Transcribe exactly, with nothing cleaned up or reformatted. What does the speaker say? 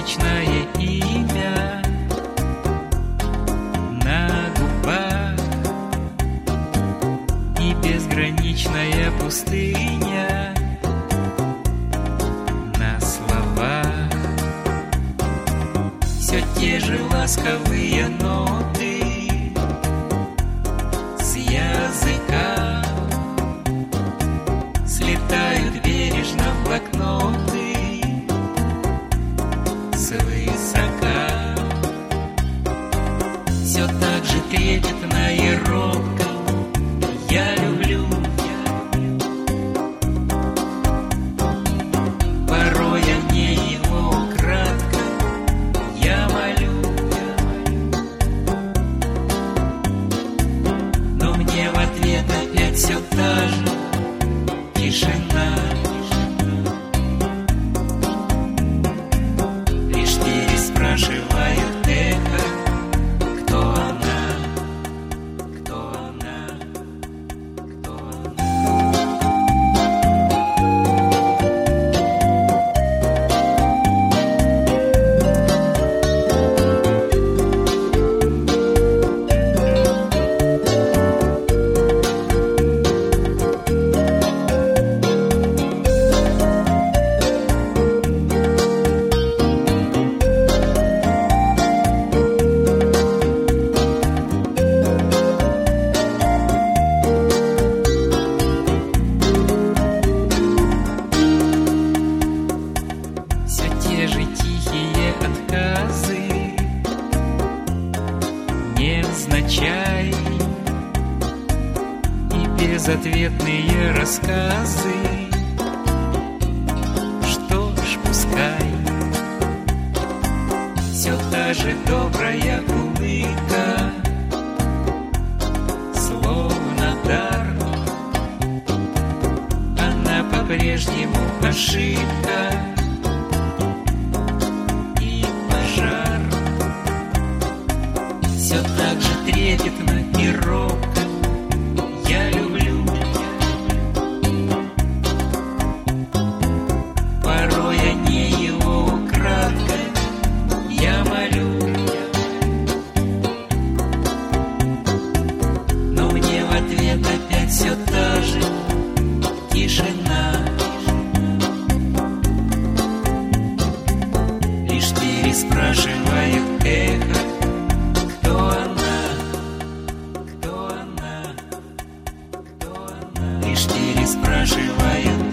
безграничное имя на губах и безграничная пустыня на словах. Все те же ласковые ноты с языка слетают бережно в блокноты свысока. Все так же трепетно и робко я люблю. Порой о ней его кратко я молю. Но мне в ответ опять все та же тишина. Лишь переспрашивают эхо, кто она, кто она, кто те же тихие отказы, невзначай, и безответные рассказы. Что ж, пускай. Все та же добрая улыбка, словно дар. Она по-прежнему ошибка и пожар. Все так же трепетно и робко я люблю. Порой о ней его кратко я молю. Но мне в ответ опять все та же тишина. Лишь переспрашивает эхо, кто она, кто она, кто она. Лишь переспрашивает